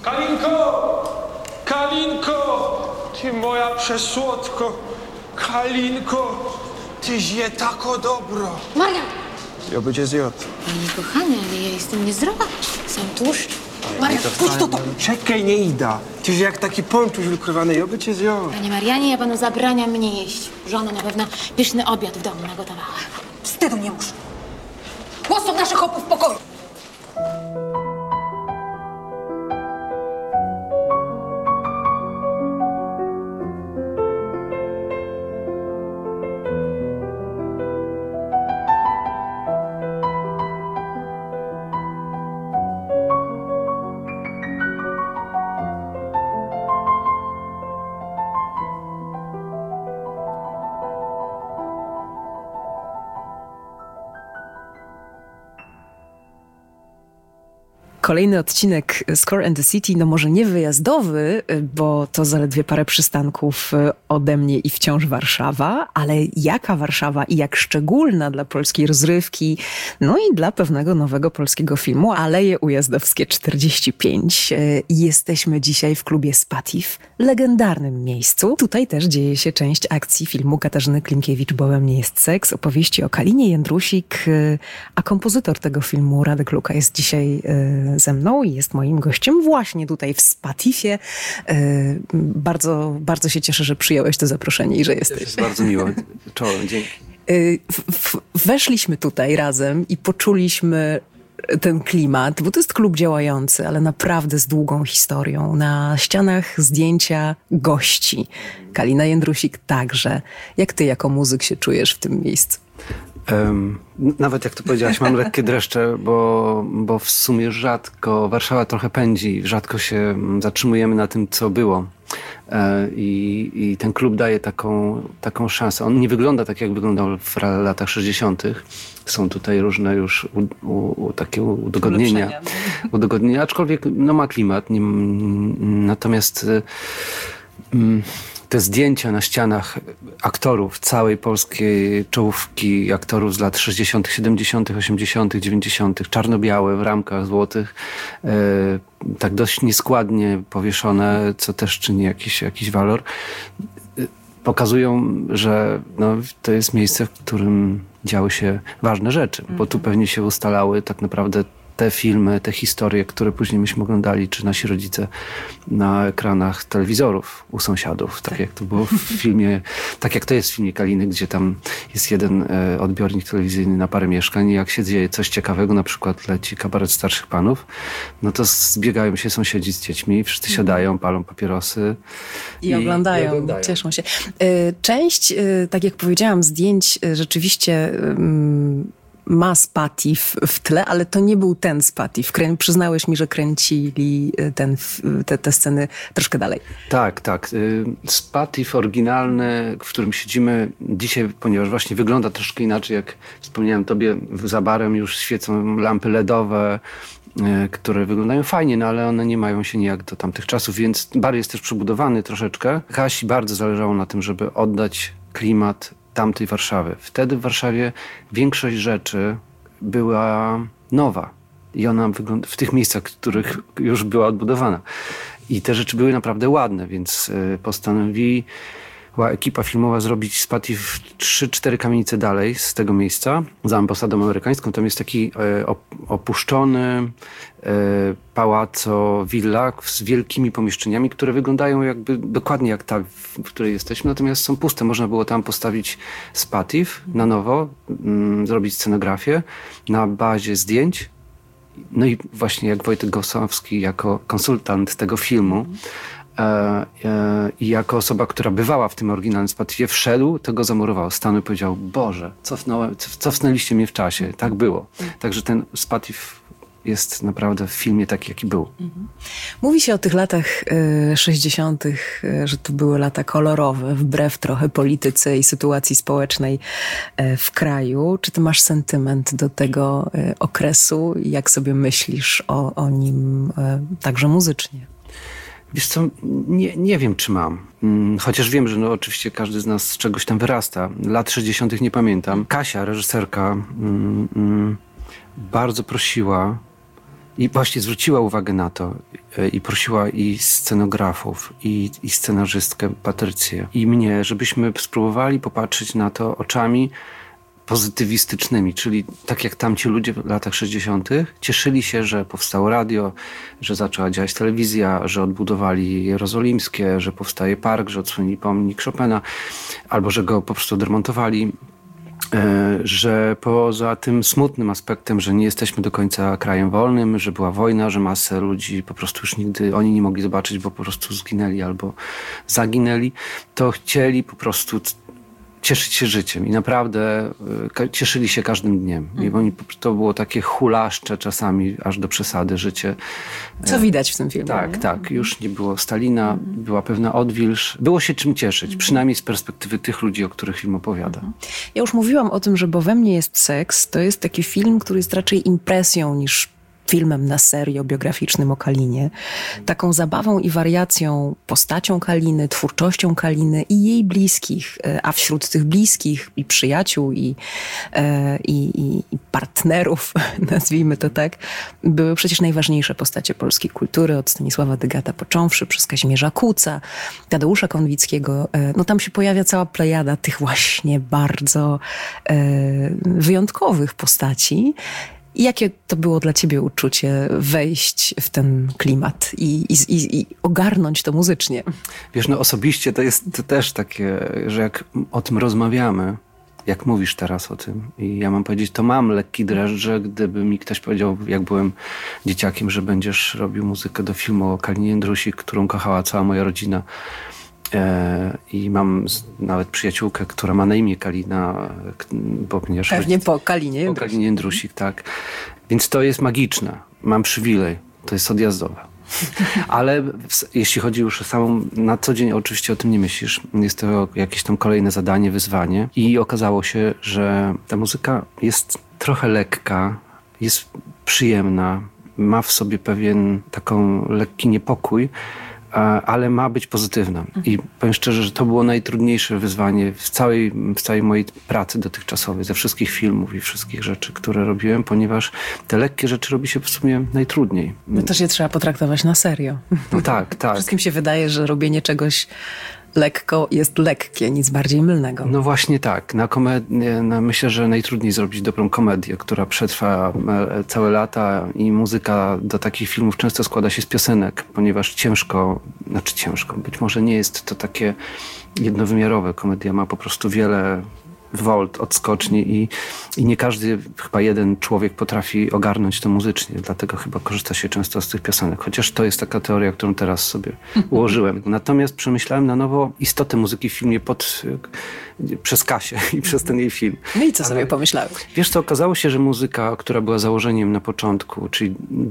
Kalinko! Kalinko! Ty moja przesłodko! Kalinko! Tyś je tako dobro! Marian! Ja będzie zjadł. Panie kochany, ale ja jestem niezdrowa. Sam tłuszcz. Marian, puść to! Czekaj, nie ida. Tyś jak taki ponczuś wykrywany, ja by cię zjadł. Panie Marianie, ja panu zabraniam mnie jeść. Żona na pewno pyszny obiad w domu nagotowała. Wstydu nie muszę. Postaw naszych chłopów w pokoju. Kolejny odcinek Score and the City, no może nie wyjazdowy, bo to zaledwie parę przystanków ode mnie i wciąż Warszawa, ale jaka Warszawa i jak szczególna dla polskiej rozrywki, no i dla pewnego nowego polskiego filmu, Aleje Ujazdowskie 45. Jesteśmy dzisiaj w klubie Spatif, legendarnym miejscu. Tutaj też dzieje się część akcji filmu Katarzyny Klimkiewicz Bołem nie jest seks, opowieści o Kalinie Jędrusik, a kompozytor tego filmu Radek Luka jest dzisiaj ze mną i jest moim gościem właśnie tutaj w Spatifie. Bardzo, bardzo się cieszę, że przyjąłeś to zaproszenie i że jesteś. Jest bardzo miło. Czołem, dzięki. Weszliśmy tutaj razem i poczuliśmy ten klimat, bo to jest klub działający, ale naprawdę z długą historią. Na ścianach zdjęcia gości. Kalina Jędrusik także. Jak ty jako muzyk się czujesz w tym miejscu? Nawet jak to powiedziałaś, mam lekkie dreszcze, bo w sumie rzadko, Warszawa trochę pędzi, rzadko się zatrzymujemy na tym, co było. I ten klub daje taką szansę. On nie wygląda tak, jak wyglądał w latach 60. Są tutaj różne już takie udogodnienia, aczkolwiek no, ma klimat. Natomiast te zdjęcia na ścianach aktorów całej polskiej czołówki, aktorów z lat 60., 70., 80., 90., czarno-białe w ramkach złotych, tak dość nieskładnie powieszone, co też czyni jakiś walor, pokazują, że no, to jest miejsce, w którym działy się ważne rzeczy, bo tu pewnie się ustalały tak naprawdę te filmy, te historie, które później myśmy oglądali, czy nasi rodzice na ekranach telewizorów u sąsiadów. Tak jak to było w filmie, tak jak to jest w filmie Kaliny, gdzie tam jest jeden odbiornik telewizyjny na parę mieszkań i jak się dzieje coś ciekawego, na przykład leci kabaret starszych panów, no to zbiegają się sąsiedzi z dziećmi, wszyscy siadają, palą papierosy. I oglądają, cieszą się. Część, tak jak powiedziałam, zdjęć rzeczywiście ma Spatif w tle, ale to nie był ten Spatif. Przyznałeś mi, że kręcili te sceny troszkę dalej. Tak. Spatif oryginalny, w którym siedzimy dzisiaj, ponieważ właśnie wygląda troszkę inaczej, jak wspomniałem tobie, za barem już świecą lampy LEDowe, które wyglądają fajnie, no ale one nie mają się nijak do tamtych czasów, więc bar jest też przebudowany troszeczkę. Kasi bardzo zależało na tym, żeby oddać klimat tamtej Warszawy. Wtedy w Warszawie większość rzeczy była nowa i ona wygląda w tych miejscach, w których już była odbudowana. I te rzeczy były naprawdę ładne, więc postanowiła ekipa filmowa zrobić Spatif 3-4 kamienice dalej z tego miejsca, za ambasadą amerykańską. Tam jest taki opuszczony pałaco, willa z wielkimi pomieszczeniami, które wyglądają jakby dokładnie jak ta, w której jesteśmy, natomiast są puste. Można było tam postawić Spatif na nowo, zrobić scenografię na bazie zdjęć. No i właśnie jak Wojtek Gosowski jako konsultant tego filmu i jako osoba, która bywała w tym oryginalnym Spatifie, wszedł, to go zamurował. Stanął i powiedział: Boże, cofnęliście mnie w czasie. Tak było. Także ten Spatif jest naprawdę w filmie taki, jaki był. Mówi się o tych latach 60., że to były lata kolorowe, wbrew trochę polityce i sytuacji społecznej w kraju. Czy ty masz sentyment do tego okresu? Jak sobie myślisz o nim także muzycznie? Wiesz co, nie wiem, czy mam. Chociaż wiem, że no, oczywiście każdy z nas z czegoś tam wyrasta. Lat 60. nie pamiętam. Kasia, reżyserka, bardzo prosiła, I właśnie zwróciła uwagę na to i prosiła i scenografów, i scenarzystkę Patrycję, i mnie, żebyśmy spróbowali popatrzeć na to oczami pozytywistycznymi, czyli tak jak tamci ludzie w latach 60. cieszyli się, że powstało radio, że zaczęła działać telewizja, że odbudowali Jerozolimskie, że powstaje park, że odsłonili pomnik Chopina, albo że go po prostu odremontowali. Że poza tym smutnym aspektem, że nie jesteśmy do końca krajem wolnym, że była wojna, że masę ludzi po prostu już nigdy oni nie mogli zobaczyć, bo po prostu zginęli albo zaginęli, to chcieli po prostu cieszyć się życiem i naprawdę cieszyli się każdym dniem. I oni, to było takie hulaszcze czasami, aż do przesady życie. Co widać w tym filmie. Tak, tak. Już nie było Stalina, była pewna odwilż. Było się czym cieszyć, przynajmniej z perspektywy tych ludzi, o których film opowiada. Ja już mówiłam o tym, że Bo we mnie jest seks. To jest taki film, który jest raczej impresją niż filmem na serio biograficznym o Kalinie. Taką zabawą i wariacją, postacią Kaliny, twórczością Kaliny i jej bliskich, a wśród tych bliskich i przyjaciół i partnerów, nazwijmy to tak, były przecież najważniejsze postacie polskiej kultury, od Stanisława Dygata począwszy, przez Kazimierza Kuca, Tadeusza Konwickiego. No tam się pojawia cała plejada tych właśnie bardzo wyjątkowych postaci. I jakie to było dla ciebie uczucie wejść w ten klimat i ogarnąć to muzycznie? Wiesz, no osobiście to jest też takie, że jak o tym rozmawiamy, jak mówisz teraz o tym i ja mam powiedzieć, to mam lekki dreszcz, gdyby mi ktoś powiedział, jak byłem dzieciakiem, że będziesz robił muzykę do filmu o Kalinie Jędrusik, którą kochała cała moja rodzina. I mam nawet przyjaciółkę, która ma na imię Kalina, bo ponieważ pewnie po Kalinie Jędrusik. Po Kalinie Jędrusik, tak. Więc to jest magiczne. Mam przywilej. To jest odjazdowe. Ale jeśli chodzi już o samą, na co dzień oczywiście o tym nie myślisz. Jest to jakieś tam kolejne zadanie, wyzwanie. I okazało się, że ta muzyka jest trochę lekka, jest przyjemna, ma w sobie pewien taką lekki niepokój, ale ma być pozytywna. I powiem szczerze, że to było najtrudniejsze wyzwanie w całej mojej pracy dotychczasowej, ze wszystkich filmów i wszystkich rzeczy, które robiłem, ponieważ te lekkie rzeczy robi się w sumie najtrudniej. No też je trzeba potraktować na serio. No tak, tak. Wszystkim się wydaje, że robienie czegoś lekko jest lekkie, nic bardziej mylnego. No właśnie tak. Myślę, że najtrudniej zrobić dobrą komedię, która przetrwa całe lata i muzyka do takich filmów często składa się z piosenek, ponieważ ciężko, być może nie jest to takie jednowymiarowe. Komedia ma po prostu wiele wolt, odskoczni i nie każdy, chyba jeden człowiek potrafi ogarnąć to muzycznie, dlatego chyba korzysta się często z tych piosenek, chociaż to jest taka teoria, którą teraz sobie ułożyłem. Natomiast przemyślałem na nowo istotę muzyki w filmie przez Kasię i przez ten jej film. No i co sobie pomyślałeś? Wiesz co, okazało się, że muzyka, która była założeniem na początku, czyli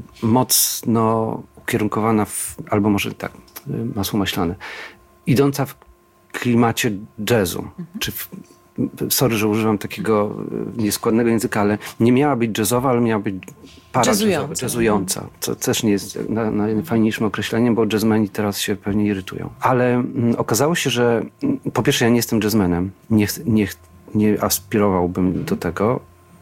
mocno ukierunkowana albo może tak, masło maślane, idąca w klimacie jazzu, czy sorry, że używam takiego nieskładnego języka, ale nie miała być jazzowa, ale miała być jazzująca. Co też nie jest najfajniejszym określeniem, bo jazzmeni teraz się pewnie irytują. Ale okazało się, że po pierwsze ja nie jestem jazzmenem. Nie aspirowałbym do tego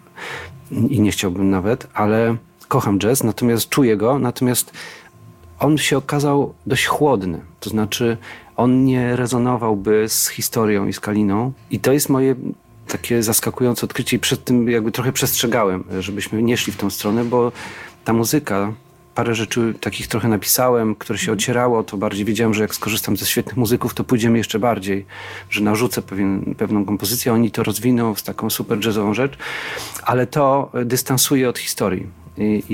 i nie chciałbym nawet, ale kocham jazz, natomiast czuję go, natomiast on się okazał dość chłodny. To znaczy on nie rezonowałby z historią i z Kaliną. I to jest moje takie zaskakujące odkrycie i przed tym jakby trochę przestrzegałem, żebyśmy nie szli w tą stronę, bo ta muzyka, parę rzeczy takich trochę napisałem, które się ocierało, to bardziej wiedziałem, że jak skorzystam ze świetnych muzyków, to pójdziemy jeszcze bardziej, że narzucę pewną kompozycję, oni to rozwiną z taką super jazzową rzecz, ale to dystansuje od historii.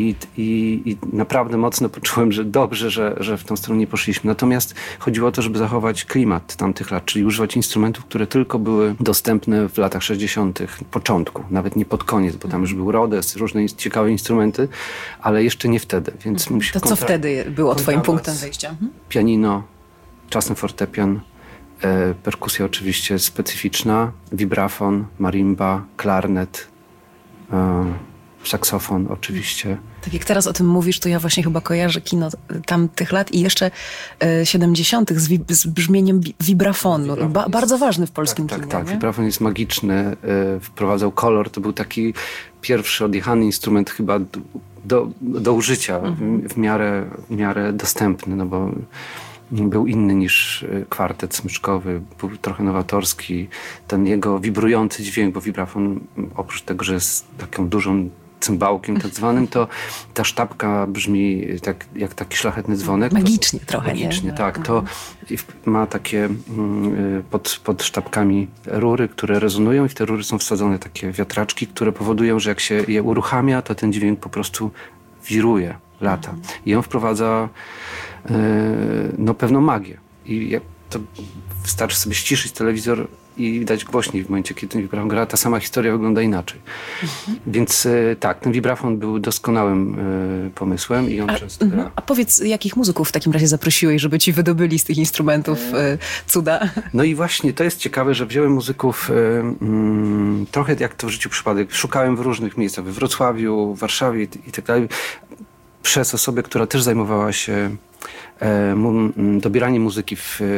I naprawdę mocno poczułem, że dobrze, że w tą stronę nie poszliśmy. Natomiast chodziło o to, żeby zachować klimat tamtych lat, czyli używać instrumentów, które tylko były dostępne w latach 60., początku, nawet nie pod koniec, bo tam już był Rhodes, różne ciekawe instrumenty, ale jeszcze nie wtedy. Więc to co wtedy było twoim punktem wyjścia? Pianino, czasem fortepian, perkusja oczywiście specyficzna, vibrafon, marimba, klarnet, saksofon oczywiście. Tak jak teraz o tym mówisz, to ja właśnie chyba kojarzę kino tamtych lat i jeszcze 70. z brzmieniem vibrafonu. Bardzo ważny w polskim kinie. Tak, vibrafon jest magiczny. Wprowadzał kolor. To był taki pierwszy odjechany instrument chyba do użycia, w miarę dostępny, no bo był inny niż kwartet smyczkowy, był trochę nowatorski. Ten jego wibrujący dźwięk, bo wibrafon oprócz tego, że jest taką dużą cymbałkiem tak zwanym, to ta sztabka brzmi jak taki szlachetny dzwonek. Magicznie trochę, magicznie, nie? tak. To ma takie pod sztabkami rury, które rezonują i w te rury są wsadzone takie wiatraczki, które powodują, że jak się je uruchamia, to ten dźwięk po prostu wiruje, lata. I on wprowadza pewną magię. I to wystarczy sobie ściszyć telewizor i dać głośniej w momencie, kiedy ten wibrafon gra. Ta sama historia wygląda inaczej. Więc tak, ten wibrafon był doskonałym pomysłem i on często gra. A powiedz, jakich muzyków w takim razie zaprosiłeś, żeby ci wydobyli z tych instrumentów cuda? No i właśnie to jest ciekawe, że wziąłem muzyków trochę jak to w życiu przypadek. Szukałem w różnych miejscach, we Wrocławiu, w Warszawie i tak dalej. Przez osobę, która też zajmowała się dobieraniem muzyki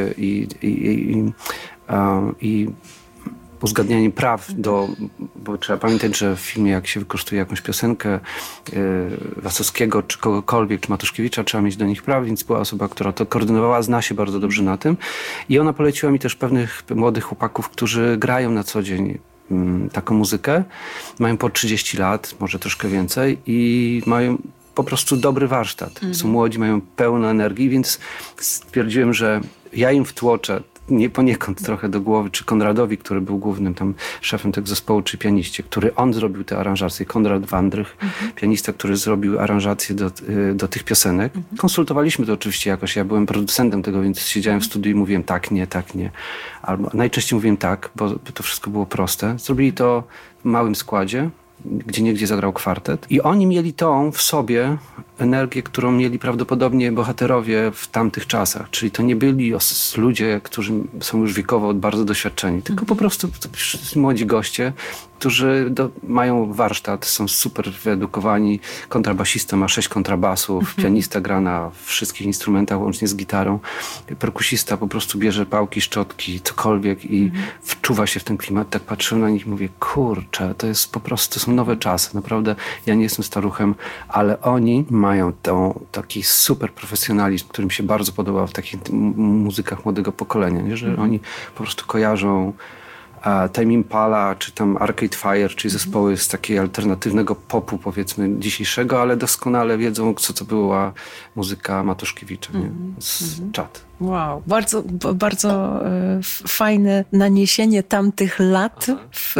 i uzgadnianiem praw bo trzeba pamiętać, że w filmie jak się wykorzystuje jakąś piosenkę Wasowskiego, czy kogokolwiek, czy Matuszkiewicza, trzeba mieć do nich praw, więc była osoba, która to koordynowała, zna się bardzo dobrze na tym i ona poleciła mi też pewnych młodych chłopaków, którzy grają na co dzień taką muzykę, mają po 30 lat, może troszkę więcej i mają po prostu dobry warsztat. Są młodzi, mają pełno energii, więc stwierdziłem, że ja im wtłoczę poniekąd trochę do głowy, czy Konradowi, który był głównym tam szefem tego zespołu, czy pianiście, który on zrobił te aranżacje. Konrad Wandrych, pianista, który zrobił aranżacje do tych piosenek. Konsultowaliśmy to oczywiście jakoś. Ja byłem producentem tego, więc siedziałem w studiu i mówiłem tak, nie. Albo najczęściej mówiłem tak, bo to wszystko było proste. Zrobili to w małym składzie, gdzieniegdzie zagrał kwartet. I oni mieli tą w sobie energię, którą mieli prawdopodobnie bohaterowie w tamtych czasach. Czyli to nie byli ludzie, którzy są już wiekowo bardzo doświadczeni, tylko po prostu młodzi goście, którzy mają warsztat, są super wyedukowani. Kontrabasista ma 6 kontrabasów, pianista gra na wszystkich instrumentach, łącznie z gitarą. Perkusista po prostu bierze pałki, szczotki, cokolwiek i wczuwa się w ten klimat. Tak patrzyłem na nich i mówię, kurczę, to jest po prostu, to są nowe czasy. Naprawdę, ja nie jestem staruchem, ale oni mają taki super profesjonalizm, który mi się bardzo podobał w takich muzykach młodego pokolenia, nie? Że oni po prostu kojarzą Tame Impala, czy tam Arcade Fire, czyli zespoły z takiego alternatywnego popu, powiedzmy, dzisiejszego, ale doskonale wiedzą, co to była muzyka Matuszkiewicza, nie? Z czat. Wow, bardzo, bardzo fajne naniesienie tamtych lat w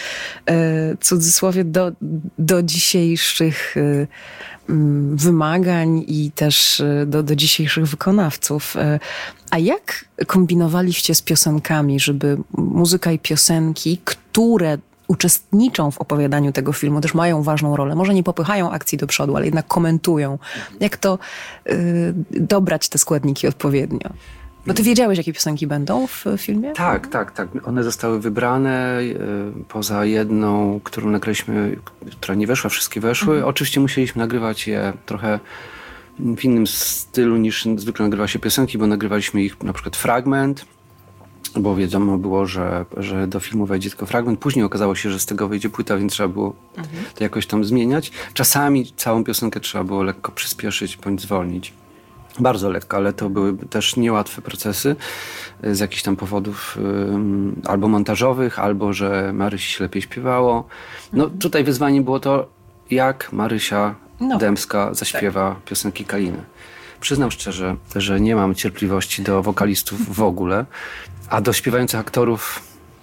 cudzysłowie do dzisiejszych wymagań i też do dzisiejszych wykonawców. A jak kombinowaliście z piosenkami, żeby muzyka i piosenki, które uczestniczą w opowiadaniu tego filmu, też mają ważną rolę. Może nie popychają akcji do przodu, ale jednak komentują. Jak to dobrać te składniki odpowiednio? Bo ty wiedziałeś, jakie piosenki będą w filmie? Tak. One zostały wybrane poza jedną, którą nagraliśmy, która nie weszła, wszystkie weszły. Oczywiście musieliśmy nagrywać je trochę w innym stylu niż zwykle nagrywa się piosenki, bo nagrywaliśmy ich na przykład fragment, bo wiadomo było, że do filmu wejdzie tylko fragment. Później okazało się, że z tego wyjdzie płyta, więc trzeba było to jakoś tam zmieniać. Czasami całą piosenkę trzeba było lekko przyspieszyć bądź zwolnić. Bardzo lekko, ale to były też niełatwe procesy z jakichś tam powodów albo montażowych, albo że Marysi się lepiej śpiewało. No tutaj wyzwaniem było to, jak Marysia Dębska zaśpiewa piosenki Kaliny. Przyznam szczerze, że nie mam cierpliwości do wokalistów w ogóle, a do śpiewających aktorów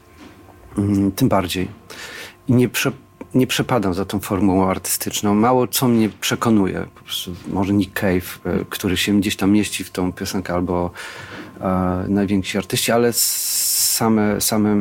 tym bardziej. I nie przepadam za tą formułą artystyczną. Mało co mnie przekonuje. Po prostu może Nick Cave, który się gdzieś tam mieści w tą piosenkę, albo najwięksi artyści, ale same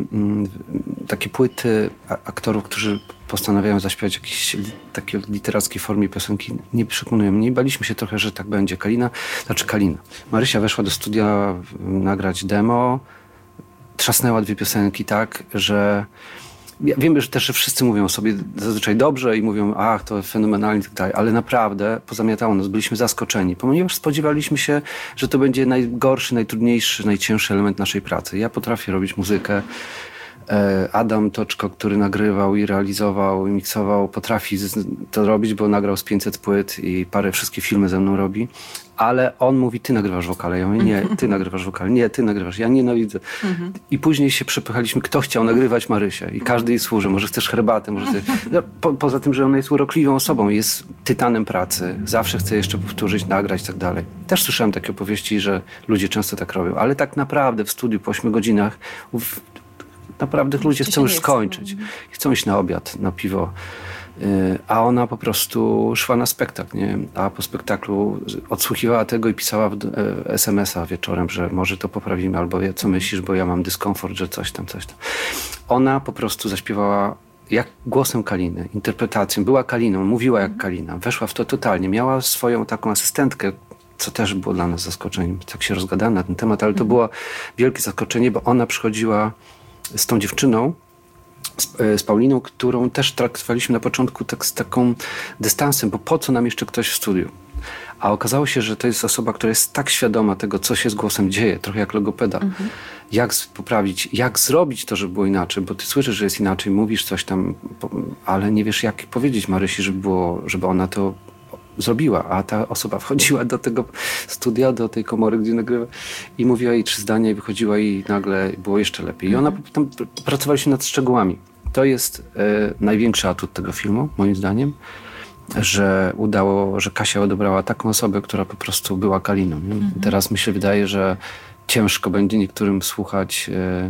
takie płyty aktorów, którzy postanawiają zaśpiewać jakieś takie literackiej formie piosenki, nie przekonują mnie. Baliśmy się trochę, że tak będzie. Kalina. Marysia weszła do studia nagrać demo, trzasnęła 2 piosenki tak, że ja wiem, że też że wszyscy mówią o sobie zazwyczaj dobrze i mówią, ach, to fenomenalnie i tak dalej, ale naprawdę pozamiatało nas, byliśmy zaskoczeni, ponieważ spodziewaliśmy się, że to będzie najgorszy, najtrudniejszy, najcięższy element naszej pracy. Ja potrafię robić muzykę, Adam Toczko, który nagrywał i realizował i miksował, potrafi to robić, bo nagrał z 500 płyt i wszystkie filmy ze mną robi. Ale on mówi, ty nagrywasz wokale. Ja mówię, nie, ty nagrywasz wokale. Nie, ty nagrywasz. Ja nienawidzę. I później się przepychaliśmy, kto chciał nagrywać Marysię. I każdy jej służy. Może chcesz herbatę, może chcesz... Poza tym, że ona jest urokliwą osobą. Jest tytanem pracy. Zawsze chce jeszcze powtórzyć, nagrać i tak dalej. Też słyszałem takie opowieści, że ludzie często tak robią. Ale tak naprawdę w studiu po 8 godzinach naprawdę ludzie chcą już skończyć. Chcą iść na obiad, na piwo. A ona po prostu szła na spektakl, nie? A po spektaklu odsłuchiwała tego i pisała SMS-a wieczorem, że może to poprawimy, albo co myślisz, bo ja mam dyskomfort, że coś tam. Ona po prostu zaśpiewała jak głosem Kaliny, interpretacją. Była Kaliną, mówiła jak Kalina. Weszła w to totalnie. Miała swoją taką asystentkę, co też było dla nas zaskoczeniem. Tak się rozgadałem na ten temat, ale to było wielkie zaskoczenie, bo ona przychodziła z tą dziewczyną, z Pauliną, którą też traktowaliśmy na początku tak z taką dystansem, bo po co nam jeszcze ktoś w studiu? A okazało się, że to jest osoba, która jest tak świadoma tego, co się z głosem dzieje, trochę jak logopeda. Jak poprawić, jak zrobić to, żeby było inaczej, bo ty słyszysz, że jest inaczej, mówisz coś tam, ale nie wiesz, jak powiedzieć Marysi, żeby ona to zrobiła, a ta osoba wchodziła do tego studia, do tej komory, gdzie nagrywa i mówiła jej 3 zdania i wychodziła i nagle było jeszcze lepiej. I ona tam pracowaliśmy nad szczegółami. To jest największy atut tego filmu, moim zdaniem, że że Kasia odebrała taką osobę, która po prostu była Kaliną. Nie? Teraz mi się wydaje, że ciężko będzie niektórym słuchać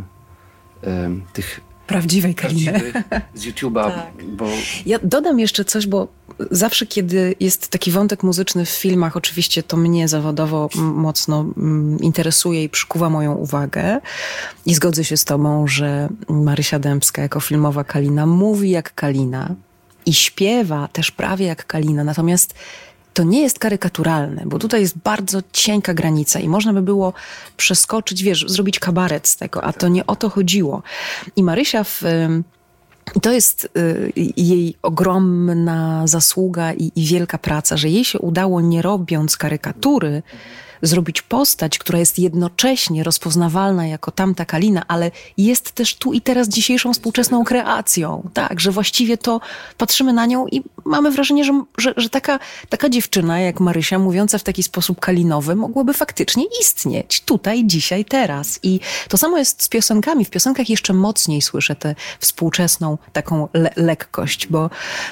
tych Prawdziwej Kaliny. Z YouTube'a, bo... Ja dodam jeszcze coś, bo zawsze, kiedy jest taki wątek muzyczny w filmach, oczywiście to mnie zawodowo mocno interesuje i przykuwa moją uwagę. I zgodzę się z tobą, że Marysia Dębska jako filmowa Kalina mówi jak Kalina i śpiewa też prawie jak Kalina. Natomiast to nie jest karykaturalne, bo tutaj jest bardzo cienka granica i można by było przeskoczyć, zrobić kabaret z tego, a to nie o to chodziło. I Marysia to jest jej ogromna zasługa i wielka praca, że jej się udało, nie robiąc karykatury, zrobić postać, która jest jednocześnie rozpoznawalna jako tamta Kalina, ale jest też tu i teraz dzisiejszą współczesną kreacją. Tak, że właściwie to patrzymy na nią i mamy wrażenie, że taka dziewczyna jak Marysia, mówiąca w taki sposób kalinowy, mogłaby faktycznie istnieć tutaj, dzisiaj, teraz. I to samo jest z piosenkami. W piosenkach jeszcze mocniej słyszę tę współczesną taką lekkość, bo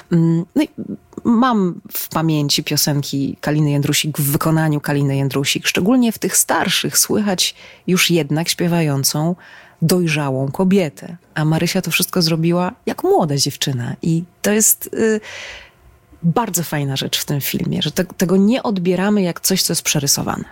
mam w pamięci piosenki Kaliny Jędrusik w wykonaniu Kaliny Jędrusik. Szczególnie w tych starszych słychać już jednak śpiewającą dojrzałą kobietę. A Marysia to wszystko zrobiła jak młoda dziewczyna. I to jest bardzo fajna rzecz w tym filmie, że tego nie odbieramy jak coś, co jest przerysowane.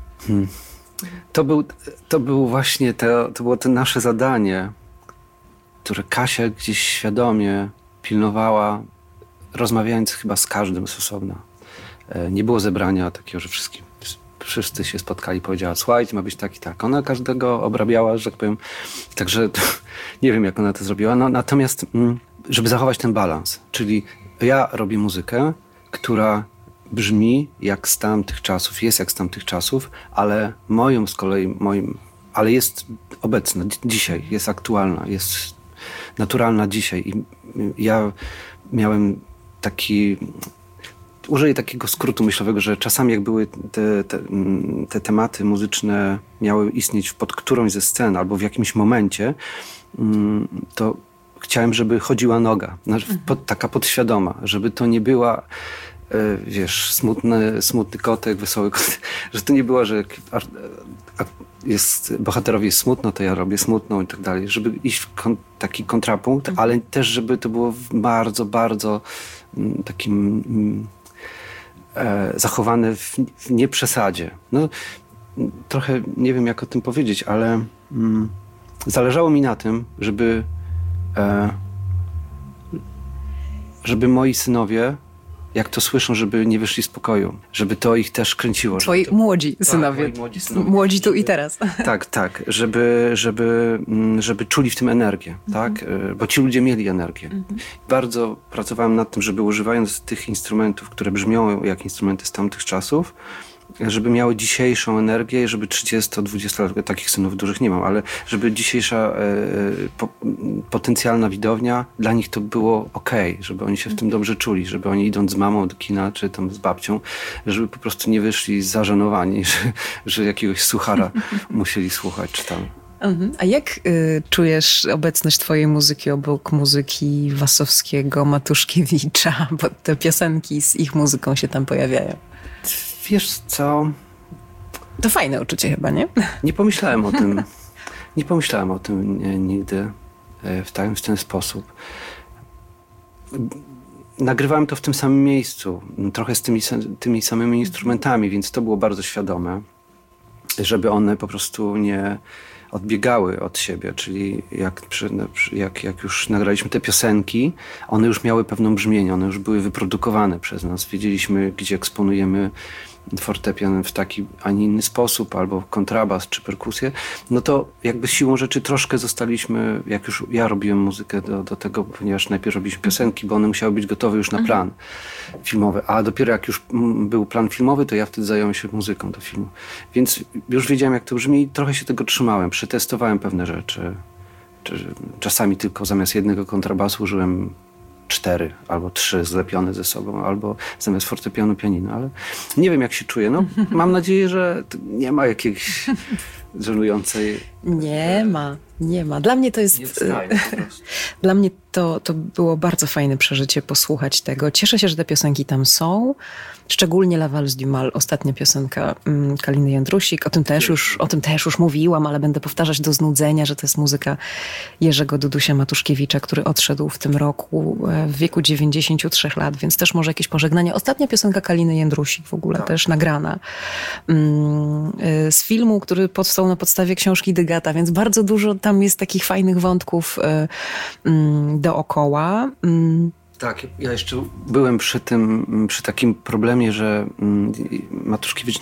To był właśnie to było to nasze zadanie, które Kasia gdzieś świadomie pilnowała, rozmawiając chyba z każdym z osobna. Nie było zebrania takiego, że wszyscy się spotkali i powiedziała, słuchajcie, ma być tak i tak. Ona każdego obrabiała, że tak powiem. Także nie wiem, jak ona to zrobiła. No, natomiast, żeby zachować ten balans, czyli ja robię muzykę, która brzmi jak z tamtych czasów, jest jak z tamtych czasów, ale moją z kolei, ale jest obecna dzisiaj, jest aktualna, jest naturalna dzisiaj. I ja miałem użyję takiego skrótu myślowego, że czasami jak były te tematy muzyczne miały istnieć pod którąś ze scen albo w jakimś momencie, to chciałem, żeby chodziła noga, taka podświadoma, żeby to nie była smutny kotek, wesoły kotek, że to nie było, że bohaterowi jest smutno, to ja robię smutną i tak dalej, żeby iść w taki kontrapunkt, ale też, żeby to było bardzo, bardzo takim zachowane w nieprzesadzie. No, trochę nie wiem, jak o tym powiedzieć, ale zależało mi na tym, żeby moi synowie, jak to słyszą, żeby nie wyszli z pokoju, żeby to ich też kręciło. Twoi młodzi synowie. Tak, moi młodzi synowie. Młodzi tu i teraz. Tak, żeby czuli w tym energię, tak? Bo ci ludzie mieli energię. Bardzo pracowałem nad tym, żeby używając tych instrumentów, które brzmią jak instrumenty z tamtych czasów, żeby miały dzisiejszą energię i żeby 30-20 takich synów dużych nie mam, ale żeby dzisiejsza potencjalna widownia, dla nich to było okej, żeby oni się w tym dobrze czuli, żeby oni idąc z mamą do kina, czy tam z babcią, żeby po prostu nie wyszli zażenowani, że jakiegoś suchara musieli słuchać, czy tam. A jak czujesz obecność twojej muzyki obok muzyki Wasowskiego, Matuszkiewicza, bo te piosenki z ich muzyką się tam pojawiają? Wiesz co? To fajne uczucie chyba, nie? Nie pomyślałem o tym. Nie pomyślałem o tym nigdy w ten sposób. Nagrywałem to w tym samym miejscu, trochę z tymi samymi instrumentami, więc to było bardzo świadome, żeby one po prostu nie odbiegały od siebie, czyli jak już nagraliśmy te piosenki, one już miały pewną brzmienie, one już były wyprodukowane przez nas. Wiedzieliśmy, gdzie eksponujemy fortepian w taki, a nie inny sposób, albo kontrabas, czy perkusję, no to jakby siłą rzeczy troszkę zostaliśmy, jak już ja robiłem muzykę do tego, ponieważ najpierw robiliśmy piosenki, bo one musiały być gotowe już na plan filmowy, a dopiero jak już był plan filmowy, to ja wtedy zająłem się muzyką do filmu. Więc już wiedziałem, jak to brzmi i trochę się tego trzymałem, przetestowałem pewne rzeczy. Czasami tylko zamiast jednego kontrabasu użyłem 4 albo 3 zlepione ze sobą, albo zamiast fortepianu pianino, ale nie wiem, jak się czuję. No, mam nadzieję, że nie ma jakiejś żenującej... Nie ma. Dla mnie to jest... Nie wstaję po prostu. Dla mnie to było bardzo fajne przeżycie posłuchać tego. Cieszę się, że te piosenki tam są. Szczególnie La Valse du Mal, ostatnia piosenka Kaliny Jędrusik. O tym też już mówiłam, ale będę powtarzać do znudzenia, że to jest muzyka Jerzego Dudusia Matuszkiewicza, który odszedł w tym roku w wieku 93 lat, więc też może jakieś pożegnanie. Ostatnia piosenka Kaliny Jędrusik w ogóle też nagrana z filmu, który powstał na podstawie książki Dygata, więc bardzo dużo tam jest takich fajnych wątków dookoła. Tak, ja jeszcze byłem przy takim problemie, że Matuszkiewicz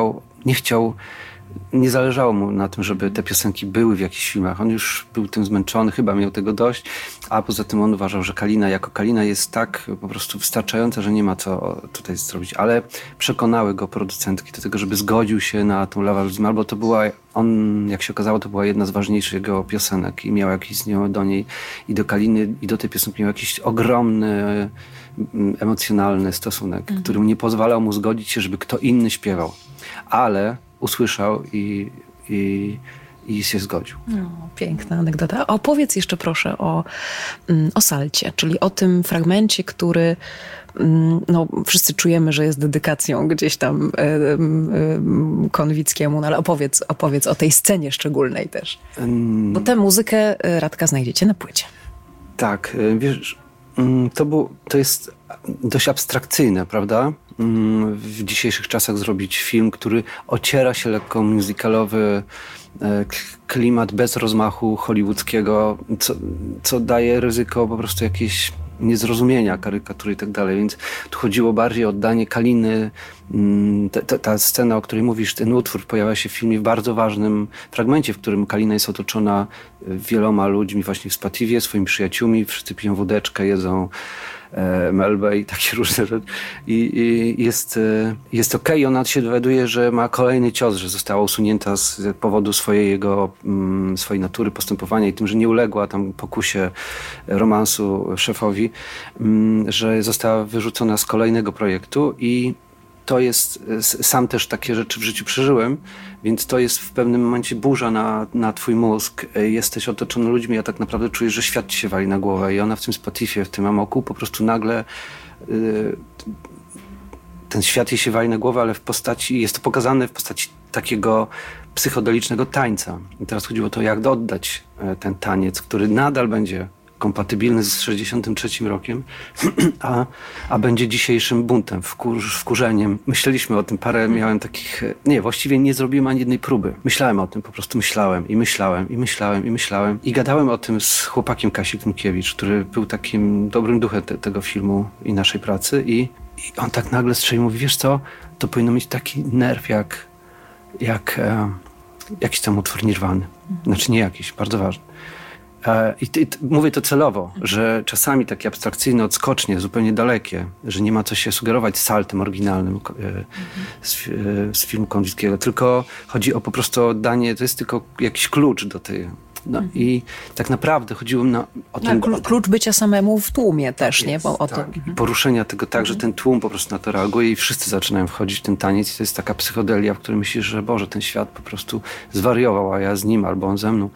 nie zależało mu na tym, żeby te piosenki były w jakichś filmach. On już był tym zmęczony, chyba miał tego dość, a poza tym on uważał, że Kalina jako Kalina jest tak po prostu wystarczająca, że nie ma co tutaj zrobić. Ale przekonały go producentki do tego, żeby zgodził się na tą La Valse du Mal, bo to była, jak się okazało, to była jedna z ważniejszych jego piosenek i miał jakiś z nią do niej i do Kaliny i do tej piosenki miał jakiś ogromny, emocjonalny stosunek, który nie pozwalał mu zgodzić się, żeby kto inny śpiewał. Ale usłyszał i się zgodził. No, piękna anegdota. Opowiedz jeszcze proszę o Salcie, czyli o tym fragmencie, który no, wszyscy czujemy, że jest dedykacją gdzieś tam Konwickiemu, no, ale opowiedz o tej scenie szczególnej też. Bo tę muzykę Radka znajdziecie na płycie. Tak, wiesz, to jest dość abstrakcyjne, prawda? W dzisiejszych czasach zrobić film, który ociera się lekko musicalowy klimat bez rozmachu hollywoodzkiego, co daje ryzyko po prostu jakieś niezrozumienia, karykatury i tak dalej. Więc tu chodziło bardziej o oddanie Kaliny. Ta scena, o której mówisz, ten utwór pojawia się w filmie w bardzo ważnym fragmencie, w którym Kalina jest otoczona wieloma ludźmi właśnie w Spatiwie, swoimi przyjaciółmi, wszyscy piją wódeczkę, jedzą melbę i takie różne rzeczy. I jest okej. Ona się dowiaduje, że ma kolejny cios, że została usunięta z powodu swojej natury postępowania i tym, że nie uległa tam pokusie romansu szefowi, że została wyrzucona z kolejnego projektu i to jest, sam też takie rzeczy w życiu przeżyłem, więc to jest w pewnym momencie burza na twój mózg. Jesteś otoczony ludźmi, a tak naprawdę czujesz, że świat ci się wali na głowę i ona w tym Spatifie, w tym amoku po prostu nagle ten świat jej się wali na głowę, ale jest to pokazane w postaci takiego psychodelicznego tańca. I teraz chodziło o to, jak oddać ten taniec, który nadal będzie kompatybilny z 63 rokiem, a będzie dzisiejszym buntem, wkurzeniem. Myśleliśmy o tym miałem takich... Nie, właściwie nie zrobiłem ani jednej próby. Myślałem o tym, po prostu myślałem. I gadałem o tym z chłopakiem Kasi Knukiewicz, który był takim dobrym duchem tego filmu i naszej pracy i on tak nagle strzelił, mówi, wiesz co, to powinno mieć taki nerw jak jakiś tam utwór Nirwany. Znaczy nie jakiś, bardzo ważny. Mówię to celowo, że czasami takie abstrakcyjne odskocznie, zupełnie dalekie, że nie ma co się sugerować saltem oryginalnym z filmu Konwickiego, tylko chodzi o po prostu oddanie, to jest tylko jakiś klucz do tej... No i tak naprawdę chodziło o ten... Klucz bycia samemu w tłumie też, nie? Bo o to... I poruszenia tego tak, że ten tłum po prostu na to reaguje i wszyscy zaczynają wchodzić w ten taniec i to jest taka psychodelia, w której myślisz, że Boże, ten świat po prostu zwariował, a ja z nim albo on ze mną.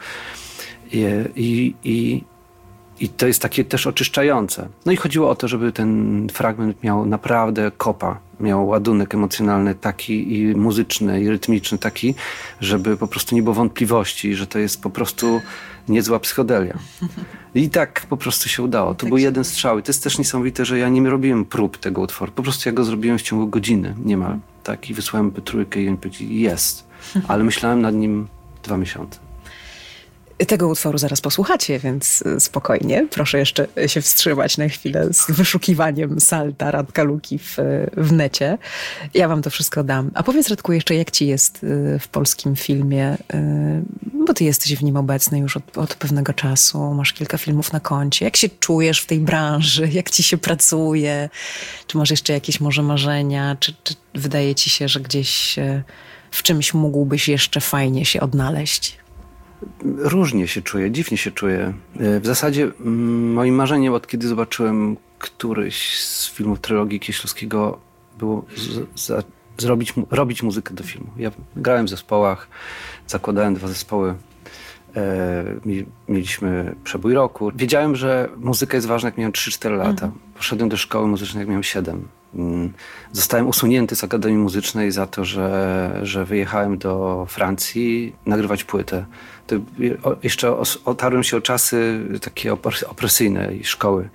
I to jest takie też oczyszczające. No i chodziło o to, żeby ten fragment miał naprawdę kopa, miał ładunek emocjonalny taki i muzyczny, i rytmiczny taki, żeby po prostu nie było wątpliwości, że to jest po prostu niezła psychodelia. I tak po prostu się udało. To był jeden strzał. I to jest też niesamowite, że ja nie robiłem prób tego utworu. Po prostu ja go zrobiłem w ciągu godziny, niemal. Tak, i wysłałem P3 i oni powiedzieli, jest. Ale myślałem nad nim 2 miesiące. Tego utworu zaraz posłuchacie, więc spokojnie. Proszę jeszcze się wstrzymać na chwilę z wyszukiwaniem salta Radka Luki w necie. Ja wam to wszystko dam. A powiedz, Radku, jeszcze jak ci jest w polskim filmie, bo ty jesteś w nim obecny już od pewnego czasu, masz kilka filmów na koncie. Jak się czujesz w tej branży? Jak ci się pracuje? Czy masz jeszcze jakieś może marzenia? Czy wydaje ci się, że gdzieś w czymś mógłbyś jeszcze fajnie się odnaleźć? Różnie się czuję, dziwnie się czuję. W zasadzie moim marzeniem, od kiedy zobaczyłem któryś z filmów trylogii Kieślowskiego, było robić muzykę do filmu. Ja grałem w zespołach, zakładałem 2 zespoły. Mieliśmy Przebój Roku. Wiedziałem, że muzyka jest ważna, jak miałem 3-4 lata. Poszedłem do szkoły muzycznej, jak miałem 7. Zostałem usunięty z Akademii Muzycznej za to, że wyjechałem do Francji nagrywać płytę. To jeszcze otarłem się o czasy takie opresyjne szkoły,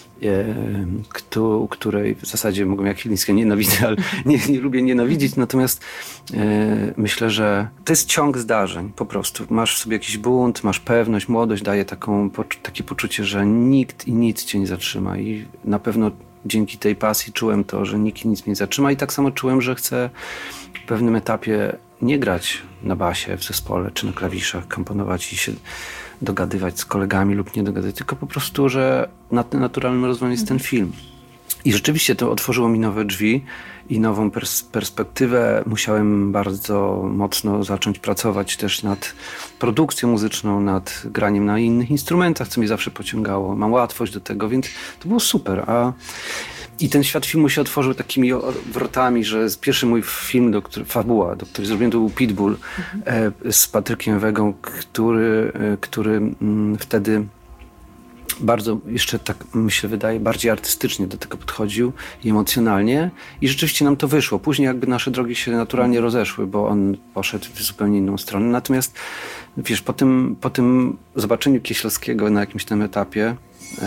której w zasadzie mogłem jak Chilińskie nienawidzić, ale nie lubię nienawidzić. Natomiast myślę, że to jest ciąg zdarzeń po prostu. Masz w sobie jakiś bunt, masz pewność, młodość daje takie poczucie, że nikt i nic cię nie zatrzyma. I na pewno dzięki tej pasji czułem to, że nikt i nic mnie nie zatrzyma. I tak samo czułem, że chcę w pewnym etapie nie grać na basie w zespole czy na klawiszach, komponować i się dogadywać z kolegami lub nie dogadywać, tylko po prostu, że naturalnym rozwojem jest ten film. I rzeczywiście to otworzyło mi nowe drzwi i nową perspektywę. Musiałem bardzo mocno zacząć pracować też nad produkcją muzyczną, nad graniem na innych instrumentach, co mnie zawsze pociągało. Mam łatwość do tego, więc to było super. I ten świat filmu się otworzył takimi wrotami, że pierwszy mój film, fabuła, do której zrobiłem, to był Pitbull z Patrykiem Wegą, który wtedy bardzo, jeszcze tak mi się wydaje, bardziej artystycznie do tego podchodził i emocjonalnie. I rzeczywiście nam to wyszło. Później jakby nasze drogi się naturalnie rozeszły, bo on poszedł w zupełnie inną stronę. Natomiast wiesz, po tym zobaczeniu Kieślowskiego na jakimś tam etapie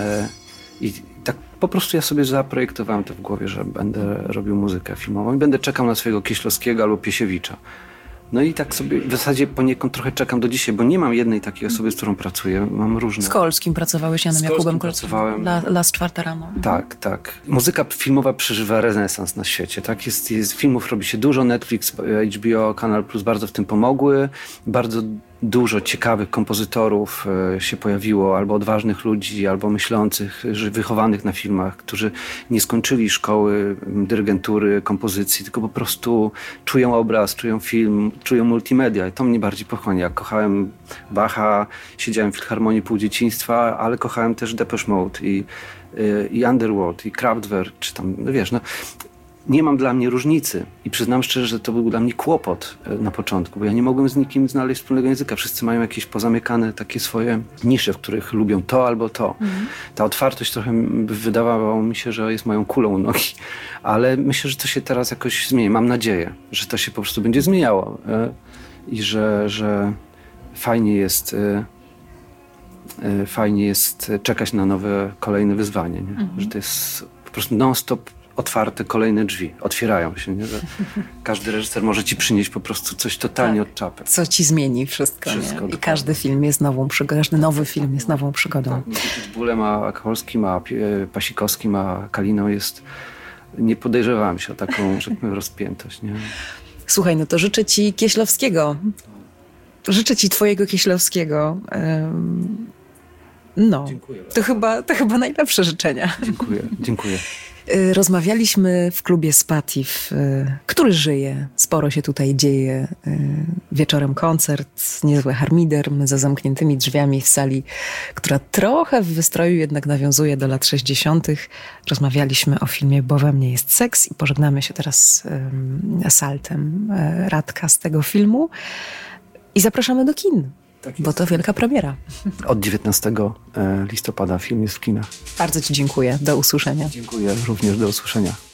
i tak po prostu ja sobie zaprojektowałem to w głowie, że będę robił muzykę filmową i będę czekał na swojego Kieślowskiego albo Piesiewicza. No i tak sobie w zasadzie poniekąd trochę czekam do dzisiaj, bo nie mam jednej takiej osoby, z którą pracuję. Mam różne. Z Kolskim pracowałeś, Janem Jakubem pracowałem. Las 4 rano. Tak. Muzyka filmowa przeżywa renesans na świecie. Tak? Jest filmów robi się dużo. Netflix, HBO, Kanal Plus bardzo w tym pomogły. Bardzo dużo ciekawych kompozytorów się pojawiło, albo odważnych ludzi, albo myślących, wychowanych na filmach, którzy nie skończyli szkoły dyrygentury, kompozycji, tylko po prostu czują obraz, czują film, czują multimedia. I to mnie bardziej pochłania. Ja kochałem Bacha, siedziałem w Filharmonii pół dzieciństwa, ale kochałem też Depeche Mode i Underworld, i Kraftwerk, czy tam, no wiesz, no. Nie mam dla mnie różnicy i przyznam szczerze, że to był dla mnie kłopot na początku, bo ja nie mogłem z nikim znaleźć wspólnego języka. Wszyscy mają jakieś pozamykane takie swoje nisze, w których lubią to albo to. Ta otwartość trochę wydawało mi się, że jest moją kulą u nogi, ale myślę, że to się teraz jakoś zmieni. Mam nadzieję, że to się po prostu będzie zmieniało i że fajnie jest czekać na nowe, kolejne wyzwanie. Nie? Że to jest po prostu non-stop otwarte kolejne drzwi. Otwierają się. Nie? Że każdy reżyser może ci przynieść po prostu coś totalnie od czapy. Co ci zmieni wszystko. Nie? I każdy film jest nową przygodą. Każdy nowy film jest nową przygodą. Z Bólem, a Kowalskim, a Pasikowskim, a Kaliną jest... Nie podejrzewałem się o taką, że powiem, rozpiętość. Nie? Słuchaj, no to życzę ci Kieślowskiego. Życzę ci twojego Kieślowskiego. No, Dziękuję. to chyba najlepsze życzenia. Dziękuję. Rozmawialiśmy w klubie Spatif, który żyje. Sporo się tutaj dzieje. Wieczorem koncert, niezły harmider za zamkniętymi drzwiami w sali, która trochę w wystroju jednak nawiązuje do lat 60. Rozmawialiśmy o filmie Bo we mnie jest seks i pożegnamy się teraz saltem Radka z tego filmu i zapraszamy do kin, bo to wielka premiera. Od 19 listopada film jest w kinach. Bardzo ci dziękuję. Do usłyszenia. Dziękuję również, do usłyszenia.